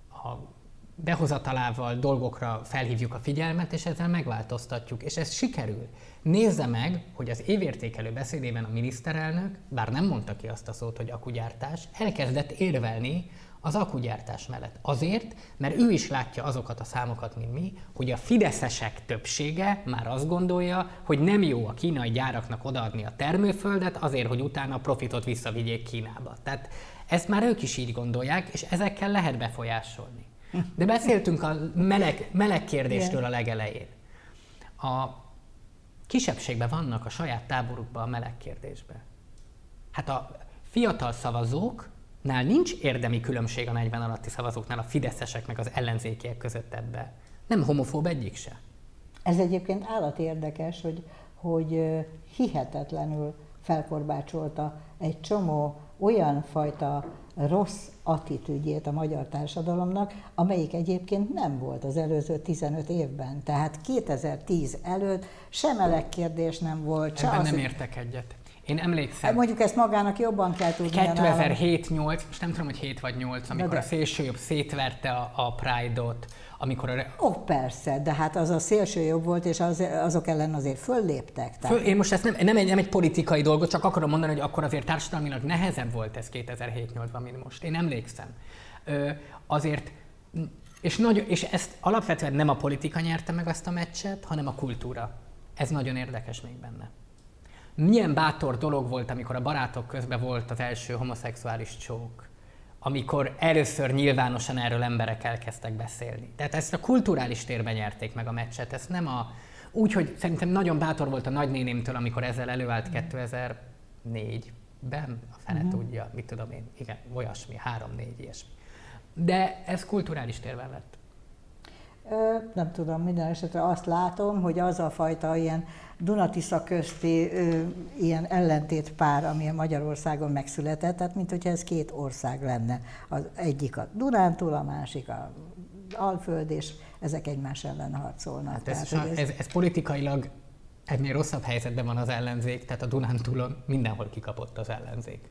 behozatalával dolgokra felhívjuk a figyelmet, és ezzel megváltoztatjuk, és ez sikerül. Nézze meg, hogy az évértékelő beszédében a miniszterelnök, bár nem mondta ki azt a szót, hogy akugyártás, elkezdett érvelni az akugyártás mellett. Azért, mert ő is látja azokat a számokat, mint mi, hogy a fideszesek többsége már azt gondolja, hogy nem jó a kínai gyáraknak odaadni a termőföldet azért, hogy utána a profitot visszavigyék Kínába. Tehát ezt már ők is így gondolják, és ezekkel lehet befolyásolni. De beszéltünk a meleg kérdésről a legelején. A kisebbségben vannak a saját táborukban a meleg kérdésben. Hát a fiatal szavazóknál nincs érdemi különbség a 40 alatti szavazóknál a fideszesek meg az ellenzékiek között ebbe. Nem homofób egyik se. Ez egyébként állati érdekes, hogy hihetetlenül felkorbácsolta egy csomó olyan fajta rossz attitűdjét a magyar társadalomnak, amelyik egyébként nem volt az előző 15 évben. Tehát 2010 előtt sem melegkérdés nem volt. Ebben nem értek egyet. Én emlékszem. Mondjuk ezt magának jobban kell tudni. 2007-8, most nem tudom, hogy 7 vagy 8, amikor a szélsőjobb szétverte a Pride-ot, amikor persze, de hát az a szélsőjobb volt, és azok ellen azért fölléptek. Én most ezt nem egy politikai dolgot, csak akarom mondani, hogy akkor azért társadalmilag nehezebb volt ez 2007-8-ban, mint most. Én emlékszem. Azért, és ezt alapvetően nem a politika nyerte meg azt a meccset, hanem a kultúra. Ez nagyon érdekes még benne. Milyen bátor dolog volt, amikor a barátok közben volt az első homoszexuális csók, amikor először nyilvánosan erről emberek elkezdtek beszélni. Tehát ezt a kulturális térben nyerték meg a meccset, ezt nem úgy, szerintem nagyon bátor volt a nagynénémtől, amikor ezzel előállt 2004-ben, a fene tudja, mit tudom én, igen, olyasmi, 3-4 ilyesmi. De ez kulturális térben lett. Nem tudom, minden esetre azt látom, hogy az a fajta ilyen Duna-Tisza közti ilyen ellentétpár, ami a Magyarországon megszületett, tehát mint hogyha ez két ország lenne. Az egyik a Dunántúl, a másik a Alföld, és ezek egymás ellen harcolnak. Hát ez politikailag ennél rosszabb helyzetben van az ellenzék, tehát a Dunántúlon mindenhol kikapott az ellenzék.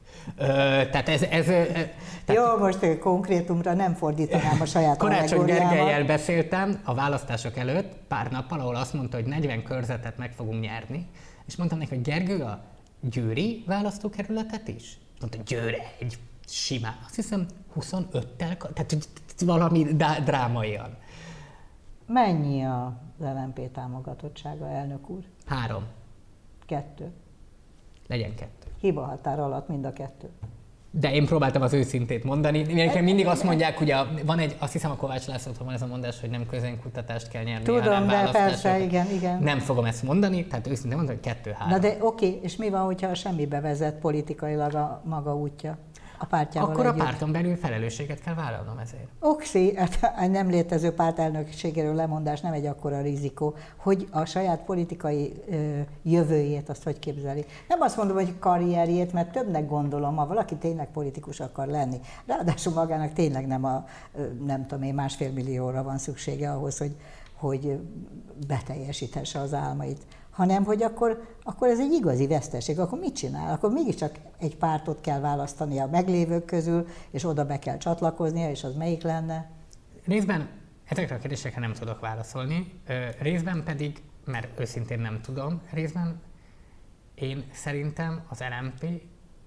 Jó, most konkrétumra nem fordítanám a saját Karácsony Gergellyel beszéltem a választások előtt pár nappal, ahol azt mondta, hogy 40 körzetet meg fogunk nyerni, és mondtam neki, hogy Gergő, a győri választókerületet is? Mondta, Győr egy simán. Azt hiszem 25-tel, tehát valami drámaian. Mennyi az LMP támogatottsága, elnök úr? 3. 2. Legyen 2. Hiba határ alatt mind a 2. De én próbáltam az őszintét mondani. Mindig azt mondják, ugye van azt hiszem a Kovács Lászlótól van ez a mondás, hogy nem közönkutatást kell nyerni, tudom, de persze, igen. Nem fogom ezt mondani, tehát őszintén mondom, hogy 2-3. Na de oké, és mi van, hogyha semmibe vezet politikailag a maga útja? A pártjával akkor együtt. A párton belül felelősséget kell vállalnom ezért. Oxi, a nem létező pártelnökségéről lemondás nem egy akkora rizikó, hogy a saját politikai jövőjét azt hogy képzeli. Nem azt mondom, hogy karrierjét, mert többnek gondolom, ha valaki tényleg politikus akar lenni. Ráadásul magának tényleg nem tudom én, 1,5 millióra van szüksége ahhoz, hogy beteljesíthesse az álmait. Hanem, hogy akkor ez egy igazi veszteség, akkor mit csinál? Akkor mégiscsak egy pártot kell választani a meglévők közül, és oda be kell csatlakoznia, és az melyik lenne? Részben ezekre a kérdésekre nem tudok válaszolni, részben pedig, mert őszintén nem tudom, részben én szerintem az LMP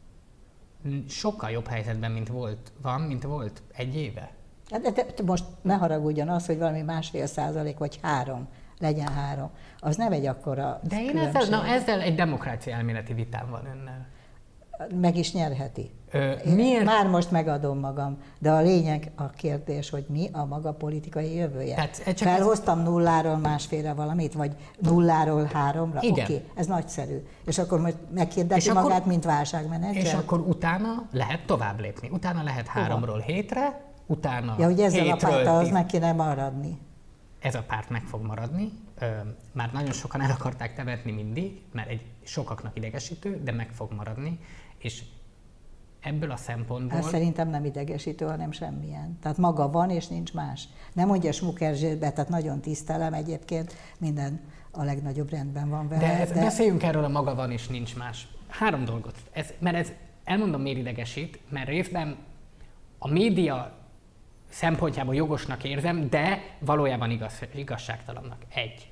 sokkal jobb helyzetben, mint volt egy éve. De most ne haragudjon az, hogy valami 1,5% vagy 3. Legyen 3. Az nem egy akkora de én ezzel egy demokrácia elméleti vitám van önnel. Meg is nyerheti. Miért? Már most megadom magam, de a lényeg a kérdés, hogy mi a maga politikai jövője. Felhoztam 0-ról 1,5-re valamit, vagy 0-ról 3-ra? Oké, ez nagyszerű. És akkor majd meghirdeti magát, mint válságmenedzser? És akkor utána lehet tovább lépni. Utána lehet 3-ról 7-re, utána 7-ről 10-re. Ja, hogy ezzel a párttal az meg kéne maradni. Ez a párt meg fog maradni. Már nagyon sokan el akarták temetni mindig, mert sokaknak idegesítő, de meg fog maradni, és ebből a szempontból... Ez szerintem nem idegesítő, hanem semmilyen. Tehát maga van, és nincs más. Nem mondja Smuk Erzsébet, tehát nagyon tisztelem egyébként, minden a legnagyobb rendben van vele. De beszéljünk erről a maga van, és nincs más. 3 dolgot. Elmondom, miért idegesít, mert részben a média szempontjából jogosnak érzem, de valójában igazságtalannak. 1.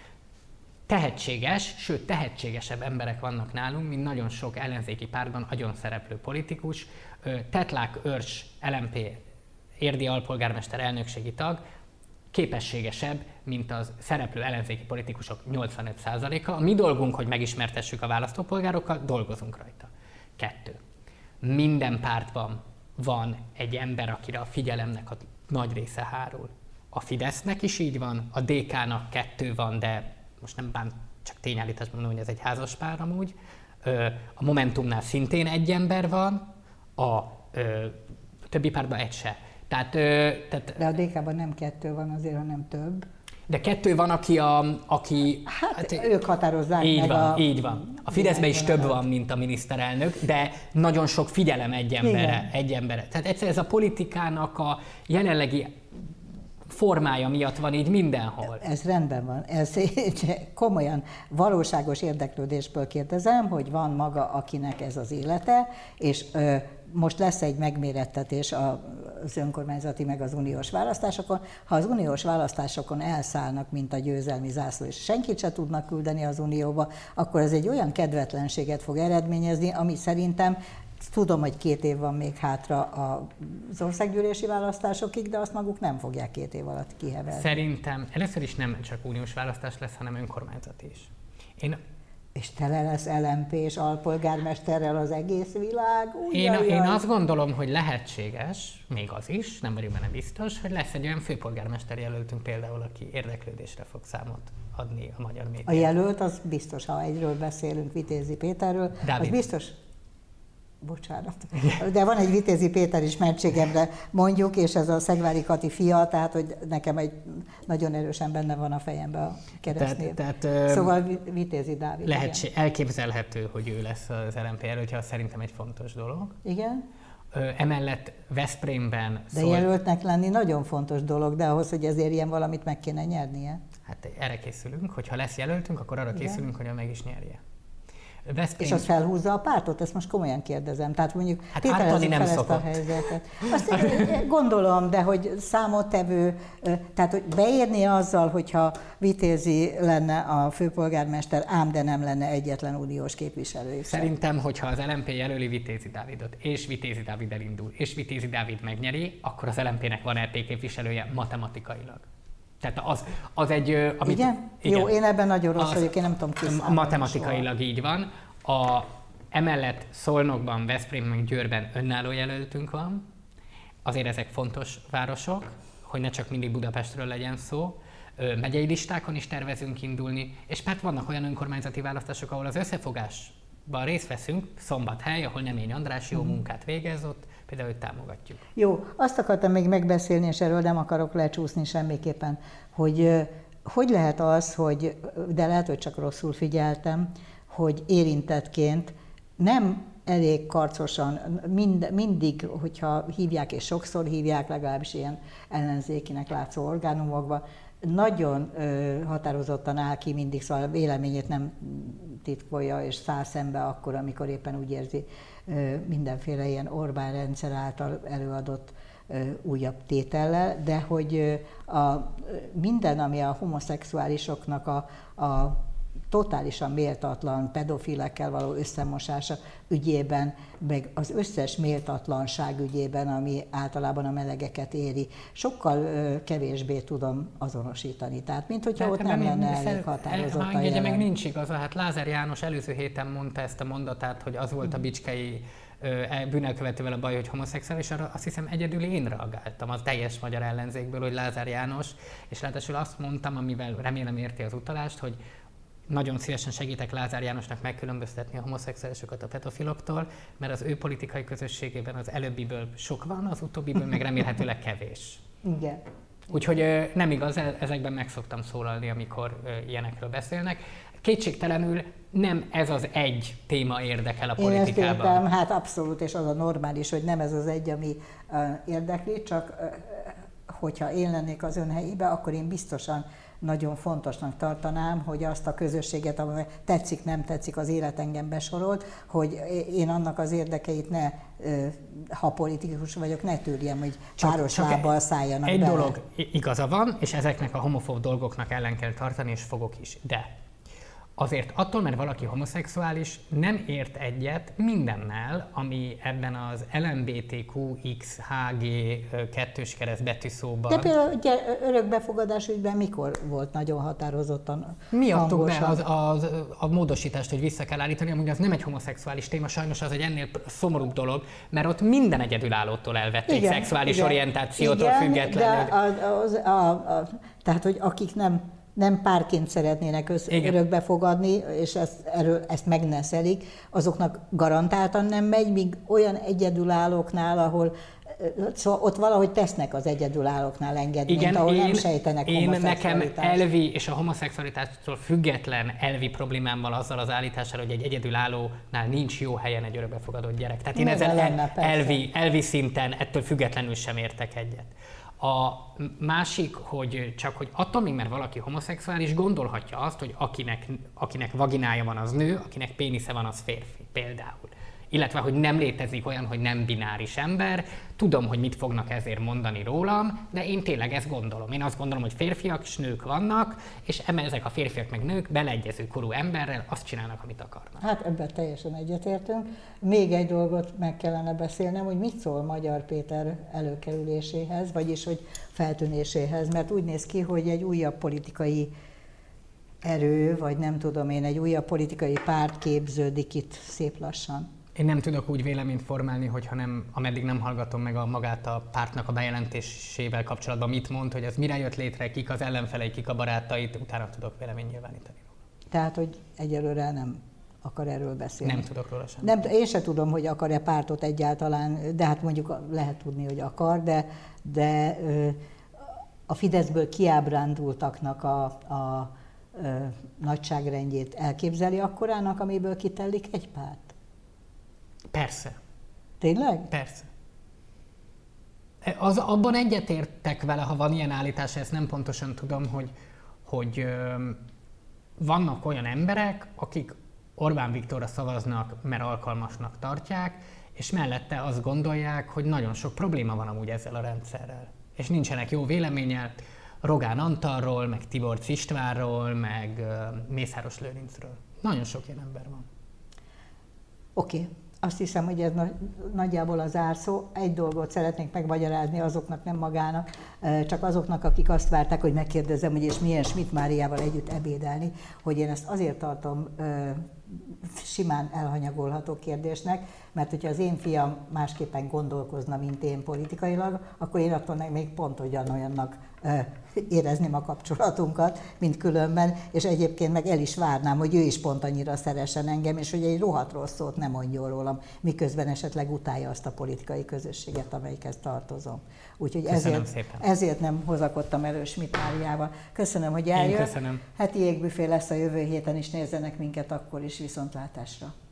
Tehetséges, sőt tehetségesebb emberek vannak nálunk, mint nagyon sok ellenzéki pártban agyon szereplő politikus. Tetlák Őrs, LMP, érdi alpolgármester elnökségi tag, képességesebb, mint az szereplő ellenzéki politikusok 85%-a. A mi dolgunk, hogy megismertessük a választópolgárokkal, dolgozunk rajta. 2. Minden pártban van egy ember, akire a figyelemnek a nagy része hárul. A Fidesznek is így van, a DK-nak 2 van, de most nem csak tényállításban mondom, hogy ez egy házaspár amúgy. A Momentumnál szintén 1 ember van, a többi pártban 1 se. Tehát, de a DK-ban nem 2 van azért, hanem több. De kettő van, aki Hát ők határozzák így meg van, így van. A Fideszben is több van, mint a miniszterelnök, de nagyon sok figyelem egy emberre. Tehát egyszerűen ez a politikának a jelenlegi formája miatt van így mindenhol. Ez rendben van. Ez komolyan valóságos érdeklődésből kérdezem, hogy van maga, akinek ez az élete, és most lesz egy megmérettetés az önkormányzati meg az uniós választásokon. Ha az uniós választásokon elszállnak, mint a győzelmi zászló, és senkit se tudnak küldeni az unióba, akkor ez egy olyan kedvetlenséget fog eredményezni, ami szerintem, tudom, hogy 2 év van még hátra az országgyűlési választásokig, de azt maguk nem fogják 2 év alatt kihevelni. Szerintem először is nem csak uniós választás lesz, hanem önkormányzat is. És tele lesz LMP és alpolgármesterrel az egész világ. Én azt gondolom, hogy lehetséges, még az is, nem vagyok benne biztos, hogy lesz egy olyan főpolgármester jelöltünk például, aki érdeklődésre fog számot adni a magyar médiában. A jelölt az biztos, ha egyről beszélünk, Vitézi Péterről, Dávid. Az biztos. Bocsánat. De van egy Vitézi Péter ismertségemre mondjuk, és ez a Szegvári Kati fia, tehát hogy nekem egy nagyon erősen benne van a fejemben a keresztnév. Szóval Vitézi Dávid. Elképzelhető, hogy ő lesz az LMP jelöltje, az szerintem egy fontos dolog. Igen. Emellett Veszprémben... De jelöltnek lenni nagyon fontos dolog, de ahhoz, hogy ezért ilyen valamit meg kéne nyernie. Hát erre készülünk, hogyha lesz jelöltünk, akkor arra készülünk, hogy meg is nyerje. És az felhúzza a pártot? Ezt most komolyan kérdezem. Tehát mondjuk tételezzük fel ezt a helyzetet. Azt gondolom, de hogy számottevő, tehát hogy beérni azzal, hogyha Vitézi lenne a főpolgármester, ám de nem lenne egyetlen uniós képviselő. Szerintem, hogyha az LMP jelöli Vitézi Dávidot, és Vitézi Dávid elindul, és Vitézi Dávid megnyeri, akkor az LMP-nek van RT képviselője matematikailag. Tehát az egy... Amit, igen? Jó, én ebben nagyon rossz vagyok, én nem tudom kiszámolni. Matematikailag soha. Így van. Emellett Szolnokban, Veszprémben, Győrben önálló jelöltünk van. Azért ezek fontos városok, hogy ne csak mindig Budapestről legyen szó. Megyei listákon is tervezünk indulni, és hát vannak olyan önkormányzati választások, ahol az összefogásban részt veszünk, Szombathely, ahol Nemény András jó munkát végez, ott például őt támogatjuk. Jó, azt akartam még megbeszélni, és erről nem akarok lecsúszni semmiképpen, hogy lehet az, de lehet, hogy csak rosszul figyeltem, hogy érintettként nem elég karcosan, mindig, hogyha hívják, és sokszor hívják, legalábbis ilyen ellenzékinek látszó orgánumokban, nagyon határozottan áll ki mindig, szóval a véleményét nem titkolja, és száll szembe akkor, amikor éppen úgy érzi mindenféle ilyen Orbán rendszer által előadott újabb tétellel, de hogy minden, ami a homoszexuálisoknak a totálisan méltatlan pedofilekkel való összemosása ügyében, meg az összes méltatlanság ügyében, ami általában a melegeket éri, sokkal kevésbé tudom azonosítani. Tehát, mint hogyha ott nem lenne elég határozott a jelen. Meg nincs igaza. Hát Lázár János előző héten mondta ezt a mondatát, hogy az volt a bicskei bűnelkövetővel a baj, hogy homoszexuális, arra azt hiszem egyedül én reagáltam az teljes magyar ellenzékből, hogy Lázár János, és ráadásul azt mondtam, amivel remélem érti az utalást, hogy nagyon szívesen segítek Lázár Jánosnak megkülönböztetni a homoszexuálisokat a pedofiloktól, mert az ő politikai közösségében az előbbiből sok van, az utóbbiből meg remélhetőleg kevés. Igen. Úgyhogy nem igaz, ezekben meg szoktam szólalni, amikor ilyenekről beszélnek. Kétségtelenül nem ez az egy téma érdekel a politikában. Én ezt értem, hát abszolút, és az a normális, hogy nem ez az egy, ami érdekli, csak hogyha én lennék az ön helyébe, akkor én biztosan nagyon fontosnak tartanám, hogy azt a közösséget, amely tetszik, nem tetszik, az élet engem besorolt, hogy én annak az érdekeit ne, ha politikus vagyok, ne tűrjem, hogy páros lábbal szálljanak egy bele. Dolog igaza van, és ezeknek a homofób dolgoknak ellen kell tartani, és fogok is. De azért attól, mert valaki homoszexuális, nem ért egyet mindennel, ami ebben az LMBTQXHG kettős kereszt betűszóban. De például ugye örökbefogadás ügyben mikor volt nagyon határozottan mi adtuk be a módosítást, hogy vissza kell állítani, amúgy az nem egy homoszexuális téma, sajnos az egy ennél szomorúbb dolog, mert ott minden egyedülállótól elvették szexuális orientációtól függetlenül. Tehát, hogy akik nem párként szeretnének örökbefogadni, és ezt megneszelik, azoknak garantáltan nem megy, míg olyan egyedülállóknál, ahol Szóval ott valahogy tesznek az egyedülállóknál engedményt, igen, ahol nem sejtenek homoszexualitást. Nekem elvi és a homoszexualitástól független elvi problémámmal azzal az állítással, hogy egy egyedülállónál nincs jó helyen egy örökbefogadott gyerek. Tehát én ezzel elvi szinten ettől függetlenül sem értek egyet. A másik, hogy attól még, mert valaki homoszexuális, gondolhatja azt, hogy akinek vaginája van, az nő, akinek pénisze van, az férfi például. Illetve, hogy nem létezik olyan, hogy nem bináris ember. Tudom, hogy mit fognak ezért mondani rólam, de én tényleg ezt gondolom. Én azt gondolom, hogy férfiak és nők vannak, és ezek a férfiak meg nők beleegyező korú emberrel azt csinálnak, amit akarnak. Hát ebben teljesen egyetértünk. Még egy dolgot meg kellene beszélnem, hogy mit szól Magyar Péter előkerüléséhez, vagyis hogy feltűnéséhez, mert úgy néz ki, hogy egy újabb politikai erő, vagy nem tudom én, egy újabb politikai párt képződik itt szép lassan. Én nem tudok úgy véleményt formálni, hogyha ameddig nem hallgatom meg magát a pártnak a bejelentésével kapcsolatban mit mond, hogy ez mire jött létre, kik az ellenfelei, kik a barátait, utána tudok véleményt nyilvánítani. Tehát, hogy egyelőre nem akar erről beszélni. Nem tudok róla sem. Nem, én sem tudom, hogy akar-e pártot egyáltalán, de hát mondjuk lehet tudni, hogy akar, de a Fideszből kiábrándultaknak a nagyságrendjét elképzeli akkorának, amiből kitellik egy párt? Persze. Tényleg? Persze. Abban egyetértek vele, ha van ilyen állítás, ezt nem pontosan tudom, hogy vannak olyan emberek, akik Orbán Viktorra szavaznak, mert alkalmasnak tartják, és mellette azt gondolják, hogy nagyon sok probléma van amúgy ezzel a rendszerrel. És nincsenek jó véleménnyel Rogán Antalról, meg Tiborcs Istvánról, meg Mészáros Lőrincről. Nagyon sok ilyen ember van. Oké. Azt hiszem, hogy ez nagyjából a zárszó. Egy dolgot szeretnék megmagyarázni azoknak, nem magának, csak azoknak, akik azt várták, hogy megkérdezem, hogy és milyen Schmidt Máriával együtt ebédelni, hogy én ezt azért tartom simán elhanyagolható kérdésnek, mert hogyha az én fiam másképpen gondolkozna, mint én politikailag, akkor én attól még pont ugyanolyannak érezném a kapcsolatunkat, mint különben, és egyébként meg el is várnám, hogy ő is pont annyira szeressen engem, és hogy egy rohadt rossz szót nem mondjon rólam, miközben esetleg utálja azt a politikai közösséget, amelyikhez tartozom. Úgyhogy ezért nem hozakodtam elő Schmidt Máriával. Köszönöm, hogy eljött. Én köszönöm. Heti Jégbüfé lesz a jövő héten is, nézzenek minket akkor is, viszontlátásra.